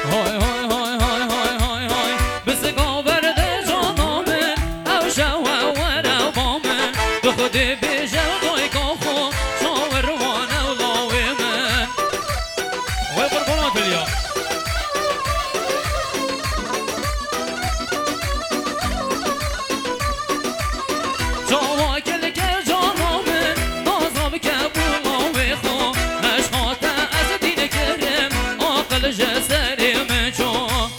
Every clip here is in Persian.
های های های های های های های بسگا برده جانامن او شوا ورا بامن دو خودی بیجه دوی کاخو شاور وانه و لاوی من وای قربانات الیا جاوا کل که جانامن نازم که بولاوی خو مشخاته از دین کرم عقل جسری من چون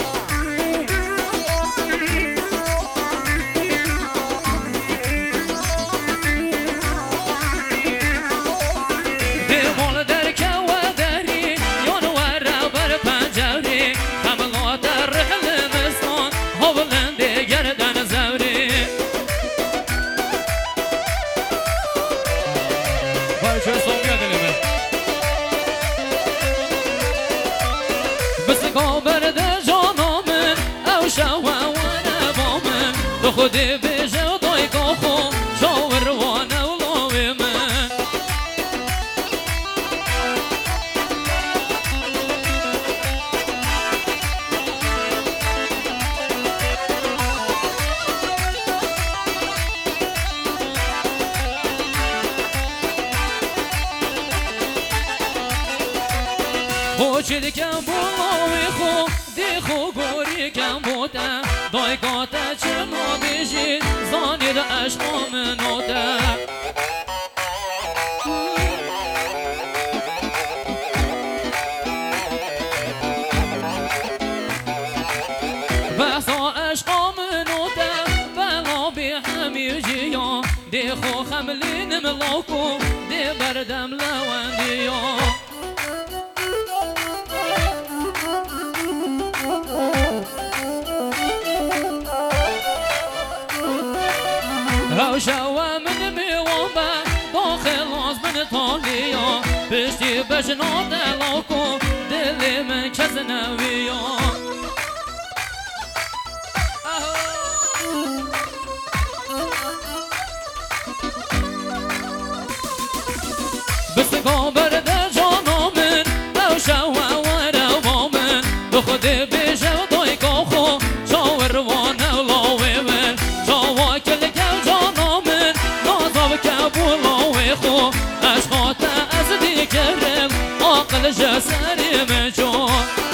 دیوال در که و دری یان ور بر پنجری خملا در رحل مستان هولنده گردن زوری وای چه سومیه دلیمه بسگا برده جانامن او شوا و نبامن دو خودی بیجه دوی کاخو شاور وانه و لاوی من خوشی کم بولاوی خو دی خو گوری کم بوده دای گاته چه ما بیشید زانید عشقا منوده بحثا عشقا منوده بلا بی همی جیا دی خو خملین ملاکو دی بردم لوندیا او شوا من میوان با داخل از من تالیا پشتی بشنا دلاکو دلی من کس نویا بسگا برده جانامن او شوا و روامن دو خودی بیشه و دوی کاخو شاور وانه و لاوی من جاوا کل که جانامن نازم که بولاوی خو عشقاته از دی کرم عقل جسری من چون